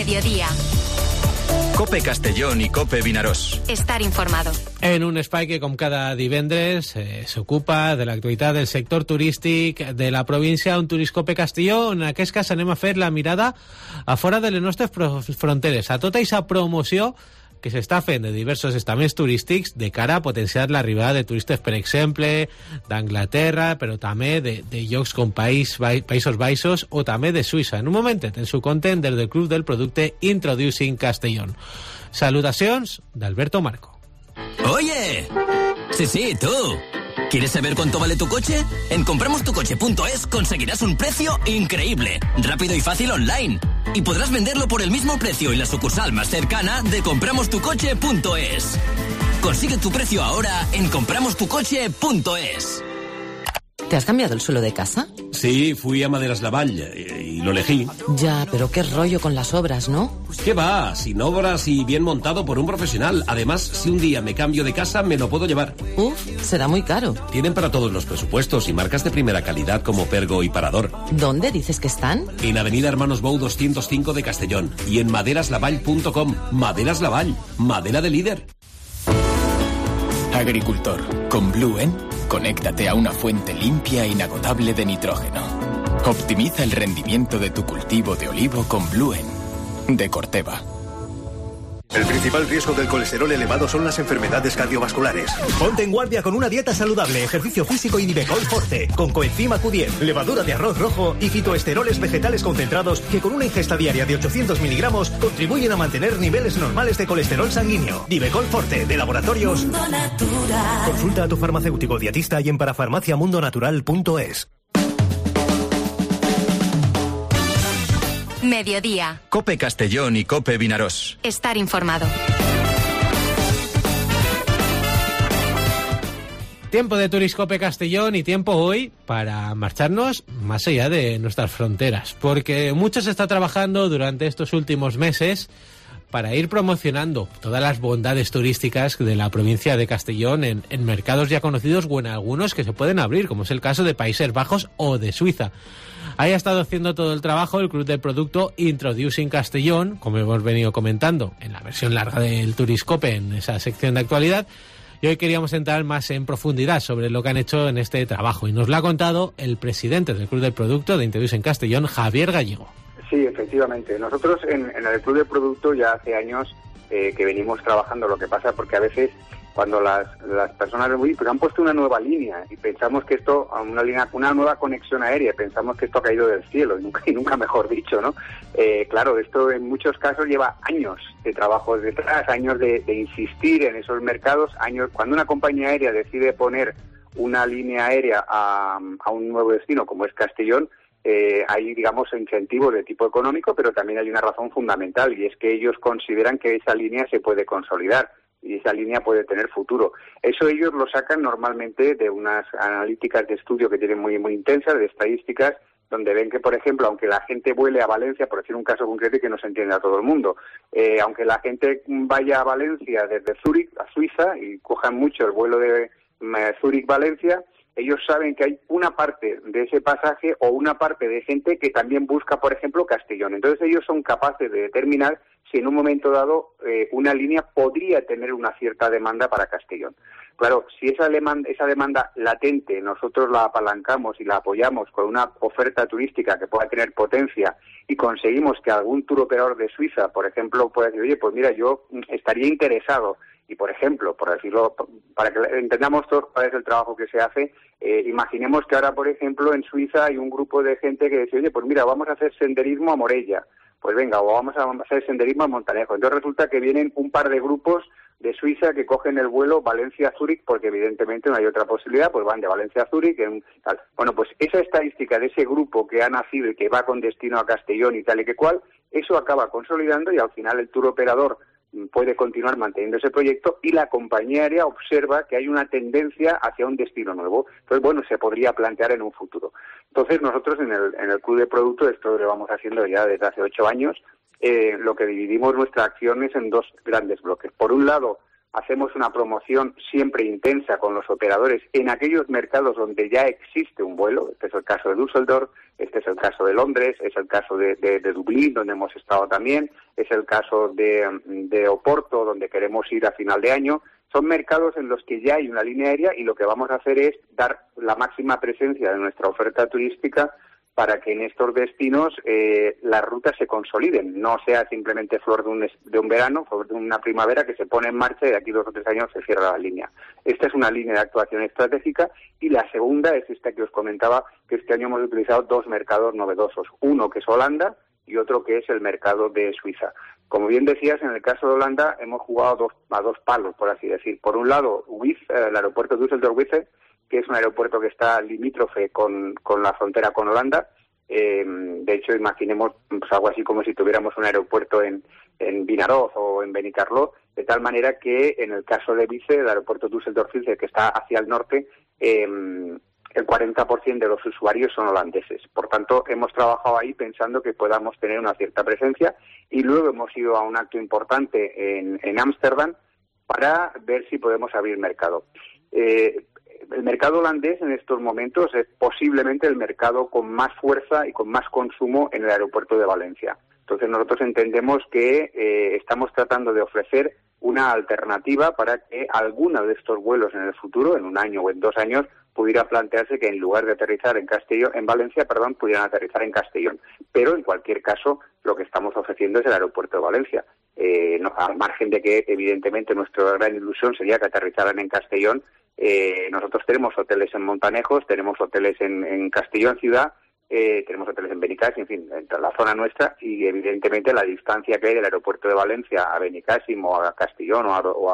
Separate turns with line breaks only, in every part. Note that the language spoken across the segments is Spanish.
Mediodía.
COPE Castellón i COPE Vinaròs.
Estar informado.
En un espai que, com cada divendres, s'ocupa de l'actualitat del sector turístic de la província, un Turiscope Castelló. En aquest cas anem a fer la mirada a fora de les nostres fronteres, a tota aquesta promoció que s'està fent de diversos estaments turístics de cara a potenciar l'arribada de turistes, per exemple, d'Anglaterra, però també de llocs com Països Baixos o també de Suïssa. En un momentet, en su content des del Club del Producte Introducing Castellón. Salutacions d'Alberto Marco.
¡Oye! Sí, tú. ¿Quieres saber cuánto vale tu coche? En compramostucoche.es conseguirás un precio increíble, rápido y fácil online. Y podrás venderlo por el mismo precio en la sucursal más cercana de compramostucoche.es. Consigue tu precio ahora en compramostucoche.es.
¿Te has cambiado el suelo de casa?
Sí, fui a Maderas Lavall y lo elegí.
Ya, pero qué rollo con las obras, ¿no?
¿Qué va? Sin obras y bien montado por un profesional. Además, si un día me cambio de casa, me lo puedo llevar.
Uf, será muy caro.
Tienen para todos los presupuestos y marcas de primera calidad como Pergo y Parador.
¿Dónde dices que están?
En Avenida Hermanos Bou 205 de Castellón y en maderaslavall.com. Maderas Lavall, madera de líder.
Agricultor, con Bluen, conéctate a una fuente limpia e inagotable de nitrógeno. Optimiza el rendimiento de tu cultivo de olivo con Bluen, de Corteva.
El principal riesgo del colesterol elevado son las enfermedades cardiovasculares. Ponte en guardia con una dieta saludable, ejercicio físico y Nivecol Forte, con coenzima Q10, levadura de arroz rojo y fitoesteroles vegetales concentrados que con una ingesta diaria de 800 miligramos contribuyen a mantener niveles normales de colesterol sanguíneo. Nivecol Forte, de Laboratorios Mundo Natural. Consulta a tu farmacéutico dietista y en parafarmaciamundonatural.es.
Mediodía.
COPE Castellón y COPE Vinaròs.
Estar informado.
Tiempo de Turiscope Castellón y tiempo hoy para marcharnos más allá de nuestras fronteras, porque mucho se está trabajando durante estos últimos meses para ir promocionando todas las bondades turísticas de la provincia de Castellón en mercados ya conocidos o en algunos que se pueden abrir, como es el caso de Países Bajos o de Suiza. Ahí ha estado haciendo todo el trabajo el Club del Producto Introducing Castellón, como hemos venido comentando en la versión larga del Turiscope, en esa sección de actualidad. Y hoy queríamos entrar más en profundidad sobre lo que han hecho en este trabajo. Y nos lo ha contado el presidente del Club del Producto de Introducing Castellón, Javier Gallego.
Sí, efectivamente. Nosotros en el Club del Producto ya hace años que venimos trabajando. Lo que pasa porque a veces cuando las personas pero han puesto una nueva línea y pensamos que esto, una nueva conexión aérea, pensamos que esto ha caído del cielo, y nunca mejor dicho, ¿no? Claro, esto en muchos casos lleva años de trabajo detrás, años de insistir en esos mercados, años. Cuando una compañía aérea decide poner una línea aérea a un nuevo destino como es Castellón, hay, digamos, incentivos de tipo económico, pero también hay una razón fundamental, y es que ellos consideran que esa línea se puede consolidar y esa línea puede tener futuro. Eso ellos lo sacan normalmente de unas analíticas de estudio que tienen muy intensas, de estadísticas, donde ven que, por ejemplo, aunque la gente vuele a Valencia, por decir un caso concreto y que no se entiende a todo el mundo, aunque la gente vaya a Valencia desde Zúrich a Suiza y cojan mucho el vuelo de Zúrich-Valencia, ellos saben que hay una parte de ese pasaje o una parte de gente que también busca, por ejemplo, Castellón. Entonces ellos son capaces de determinar si en un momento dado una línea podría tener una cierta demanda para Castellón. Claro, si esa demanda latente nosotros la apalancamos y la apoyamos con una oferta turística que pueda tener potencia y conseguimos que algún tour operador de Suiza, por ejemplo, pueda decir, oye, pues mira, yo estaría interesado. Y, por ejemplo, por decirlo, para que entendamos todos cuál es el trabajo que se hace, imaginemos que ahora, por ejemplo, en Suiza hay un grupo de gente que dice, oye, pues mira, vamos a hacer senderismo a Morella. Pues venga, o vamos a hacer senderismo a Montanejo. Entonces resulta que vienen un par de grupos de Suiza que cogen el vuelo Valencia-Zúrich, porque evidentemente no hay otra posibilidad, pues van de Valencia a Zúrich. Tal. Bueno, pues esa estadística de ese grupo que ha nacido y que va con destino a Castellón y tal y que cual, eso acaba consolidando y al final el tour operador puede continuar manteniendo ese proyecto y la compañía aérea observa que hay una tendencia hacia un destino nuevo. Entonces, bueno, se podría plantear en un futuro. Entonces, nosotros en el Club de Producto, esto lo vamos haciendo ya desde hace 8 años, lo que dividimos nuestra acción es en dos grandes bloques. Por un lado, hacemos una promoción siempre intensa con los operadores en aquellos mercados donde ya existe un vuelo. Este es el caso de Düsseldorf, este es el caso de Londres, es el caso de Dublín, donde hemos estado también, es el caso de Oporto, donde queremos ir a final de año. Son mercados en los que ya hay una línea aérea y lo que vamos a hacer es dar la máxima presencia de nuestra oferta turística para que en estos destinos las rutas se consoliden, no sea simplemente flor de un verano, flor de una primavera que se pone en marcha y de aquí 2 o 3 años se cierra la línea. Esta es una línea de actuación estratégica y la segunda es esta que os comentaba, que este año hemos utilizado 2 mercados novedosos, uno que es Holanda y otro que es el mercado de Suiza. Como bien decías, en el caso de Holanda hemos jugado a dos palos, por así decir. Por un lado, el aeropuerto Düsseldorf-Wisse, que es un aeropuerto que está limítrofe con la frontera con Holanda. De hecho, imaginemos pues, algo así como si tuviéramos un aeropuerto en Vinaroz o en Benicarló, de tal manera que en el caso de Wisse, el aeropuerto Düsseldorf-Wisse, que está hacia el norte, el 40% de los usuarios son holandeses. Por tanto, hemos trabajado ahí pensando que podamos tener una cierta presencia y luego hemos ido a un acto importante en Ámsterdam para ver si podemos abrir mercado. El mercado holandés en estos momentos es posiblemente el mercado con más fuerza y con más consumo en el aeropuerto de Valencia. Entonces nosotros entendemos que estamos tratando de ofrecer una alternativa para que alguno de estos vuelos en el futuro, en 1 año o en 2 años, pudiera plantearse que en lugar de aterrizar en Valencia, pudieran aterrizar en Castellón. Pero en cualquier caso, lo que estamos ofreciendo es el aeropuerto de Valencia. Al margen de que evidentemente nuestra gran ilusión sería que aterrizaran en Castellón, nosotros tenemos hoteles en Montanejos, tenemos hoteles en Castellón ciudad, tenemos hoteles en Benicàssim, en fin, en la zona nuestra, y evidentemente la distancia que hay del aeropuerto de Valencia a Benicàssim o a Castellón o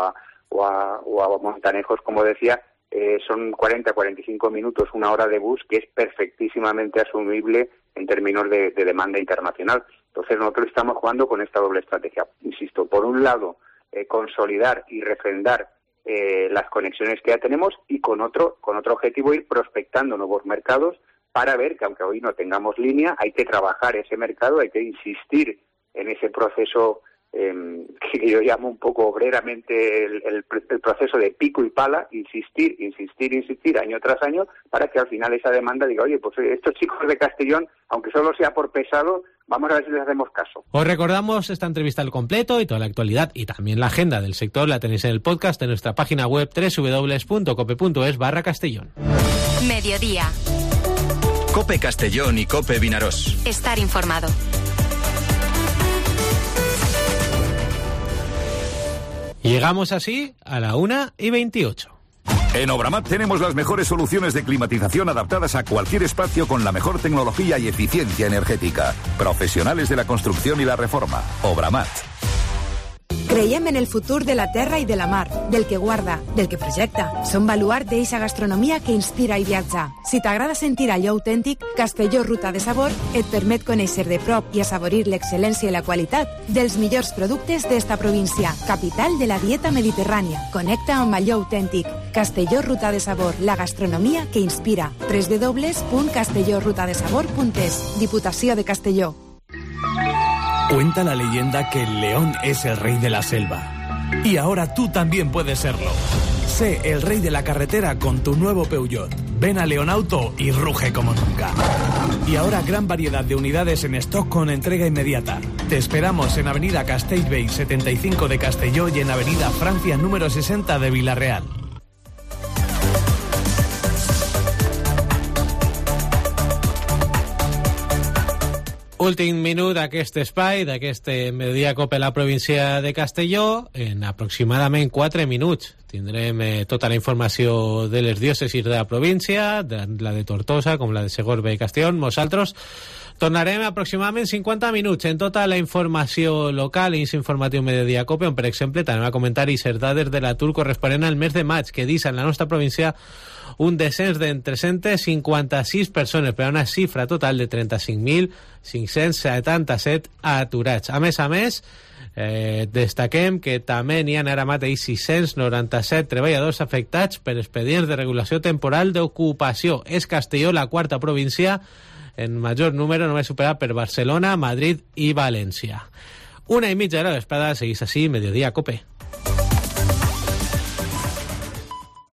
a Montanejos, como decía, son 40-45 minutos, 1 hora de bus, que es perfectísimamente asumible en términos de demanda internacional. Entonces nosotros estamos jugando con esta doble estrategia. Insisto, por un lado, consolidar y refrendar las conexiones que ya tenemos y con otro objetivo ir prospectando nuevos mercados para ver que aunque hoy no tengamos línea, hay que trabajar ese mercado, hay que insistir en ese proceso que yo llamo un poco obreramente el proceso de pico y pala, insistir año tras año para que al final esa demanda diga, oye, pues estos chicos de Castellón, aunque solo sea por pesado, vamos a ver si les hacemos caso.
Os recordamos esta entrevista al completo y toda la actualidad y también la agenda del sector la tenéis en el podcast de nuestra página web www.cope.es/Castellón.
Mediodía.
Cope Castellón y Cope Vinarós.
Estar informado.
Llegamos así a la 1:28.
En Obramat tenemos las mejores soluciones de climatización adaptadas a cualquier espacio con la mejor tecnología y eficiencia energética. Profesionales de la construcción i la reforma. Obramat.
Creiem en el futur de la terra i de la mar, del que guarda, del que projecta. Som baluart d'eixa gastronomia que inspira i viatja. Si t'agrada sentir allò autèntic, Castelló Ruta de Sabor et permet conèixer de prop i assaborir l'excel·lència i la qualitat dels millors productes d'esta província, capital de la dieta mediterrània. Connecta amb allò autèntic. Castelló Ruta de Sabor, la gastronomia que inspira. www.castellorrutadesabor.es. Diputació de Castelló.
Cuenta la leyenda que el león es el rey de la selva. Y ahora tú también puedes serlo. Sé el rey de la carretera con tu nuevo Peugeot. Ven a Leonauto y ruge como nunca. Y ahora gran variedad de unidades en stock con entrega inmediata. Te esperamos en Avenida Castellbell 75 de Castelló y en Avenida Francia número 60 de Villarreal.
Últim minut d'aquest espai, d'aquest Mediodía Cope a la província de Castelló. En aproximadament 4 minuts tindrem tota la informació de les diòcesis de la província, la de Tortosa com la de Segorbe i Castelló. Nosaltres tornarem aproximadament 50 minuts en tota la informació local i informatiu Mediodía Cope, on per exemple també va comentar i ser dades de l'atur corresponent al mes de maig, que deixa en la nostra província un descens de 356 persones, per a una xifra total de 35.577 aturats. A més, destaquem que també n'hi ha ara mateix 697 treballadors afectats per expedients de regulació temporal d'ocupació. És Castelló la quarta província en major número, només superat per Barcelona, Madrid i València. 1:30 de la vesprada, seguís així, Mediodía Cope.